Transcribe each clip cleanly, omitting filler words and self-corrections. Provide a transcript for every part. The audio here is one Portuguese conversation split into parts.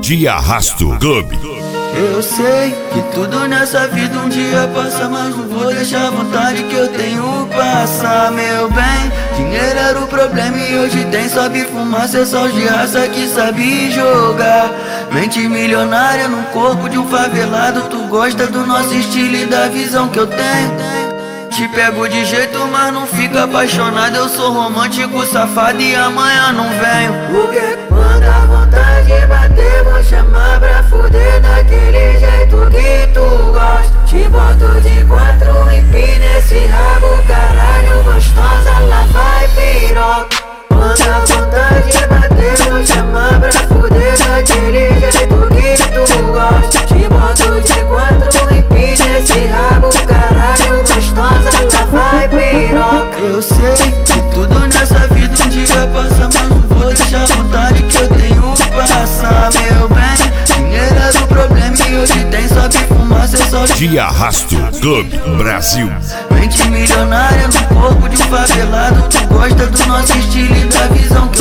De Arrasto Clube. Eu sei que tudo nessa vida um dia passa, mas não vou deixar a vontade que eu tenho passar, meu bem. Dinheiro era o problema e hoje tem, sobe fumaça, é só de raça que sabe jogar. Mente milionária no corpo de um favelado, tu gosta do nosso estilo e da visão que eu tenho. Te pego de jeito, mas não fica apaixonado. Eu sou romântico, safado e amanhã não venho. Porque quando a vontade bater, vou chamar pra fuder daquele jeito que tu gosta. Te boto de quatro, empina esse rabo, caralho, gostosa, lá vai piroca. Quando a vontade bater, vou chamar pra fuder daquele jeito que tu gosta. Te boto de quatro, empina esse rabo, caralho, gostosa, lá vai piroca. Eu sei que tudo nessa vida um dia passa, mas não vou deixar a vontade que eu tenho passar, meu bem. Dinheiro é o problema e hoje tem, só que fumaça é só De Arrasto Clube Brasil. Mente milionária no corpo de um favelado, tu gosta do nosso estilo e da visão que eu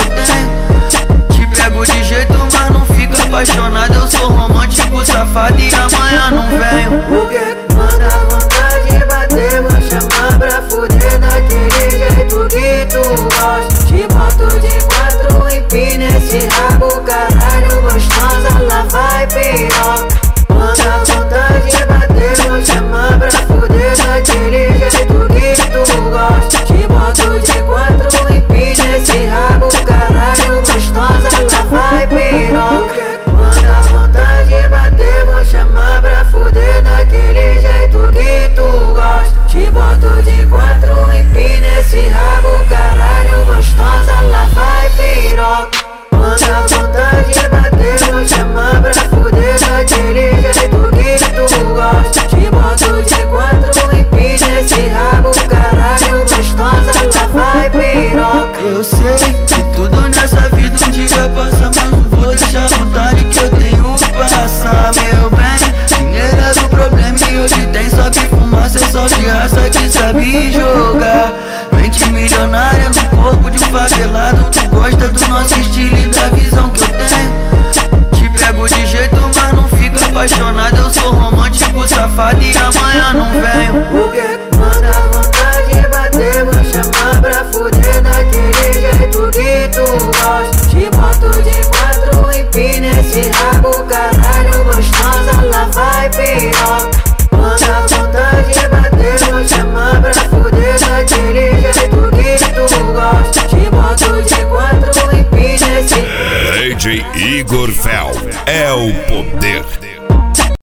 tenho. Te pego de jeito, mas não fica apaixonado. Eu sou romântico, safado e amanhã não venho. Porque quando a vontade bater, vou chamar pra fuder daquele jeito que tu gosta. Te boto de quatro, empina esse rabo, caralho, gostosa, lá vai piroca. Quando a vontade bater, vou chamar pra fuder daquele jeito que tu gosta. Te boto de quatro, empina esse rabo, caralho, gostosa, lá vai piroca. Quando a vontade bater, vou chamar pra fuder daquele jeito que tu gosta. Te boto de quatro, empina esse rabo, caralho, gostosa, lá vai piroca. Quando a vontade bater, vou chamar pra fuder daquele jeito que tu gosta. Te boto de quatro, empina esse rabo, caralho, gostosa, lá vai piroca. Eu sei que tudo nessa vida um dia passa, mas não vou deixar a vontade que eu tenho passar, meu bem. Dinheiro é o problema e hoje tem, só que fumaça é só de raça que sabe jogar. Mente milionária no corpo de um favelado, tu gosta do nosso estilo e da visão que eu tenho. Te pego de jeito, mas não fica apaixonado. Eu sou romântico, safado e amanhã não venho. Porque quando a vontade bater, vou chamar pra fuder daquele jeito que tu gosta. Te boto de quatro, empina esse rabo, caralho, gostosa, lá vai piroca. Quando a vontade bater, vou chamar pra fuder daquele jeito que tu gosta. Te boto de quatro, empina esse DJ Igor Fel é o poder.